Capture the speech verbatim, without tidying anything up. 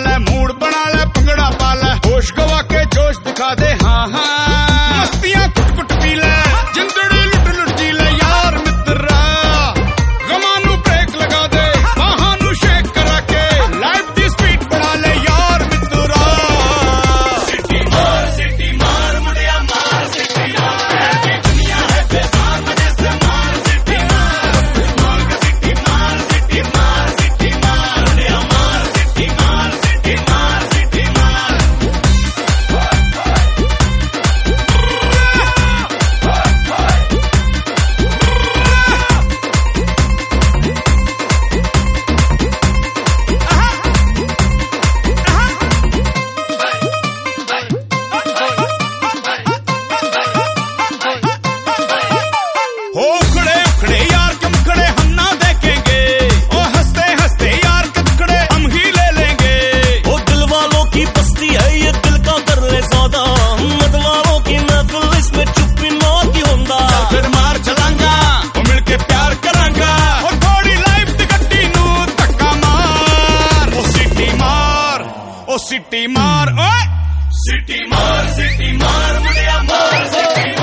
ले, मूड बना ले, पंगड़ा पा ले, होश गवा के जोश दिखा दे, हाँ हाँ मस्तियां कुट कुट पी ले, जिंदड़ी लुट लुट जी ले यार मित्रा, गमानू ब्रेक लगा दे, बाहानू शेक करा के, लाइफ दी स्पीड बढ़ा ले यार मित्रा। सिटी मार सिटी मार मुड़िया मार सिटी मार, दुनिया है बेसार जैसे मार सिटी मार, मार के सिटी मार सिटी मार सिटी मार मुड़िया मार सिटी मार सिटी मार सिटी मार। हो उखड़े उखड़े यार के मुखड़े हम ना देखेंगे, ओ हंसते हंसते यार के टुकड़े हम ही ले लेंगे। वो दिल वालों की बस्ती है ये दिल का कर ले सौदा, मत वालों की महफिल इसमें चुप्पी मौत ही होंदा। फिर मार चलांगा वो मिलके प्यार करांगा, और थोड़ी लाइफ दी गड्डी नू धक्का मार, ओ सिटी मार ओ सिटी मार, ओए सिटी मार सिटी मार मुड़िया मार सिटी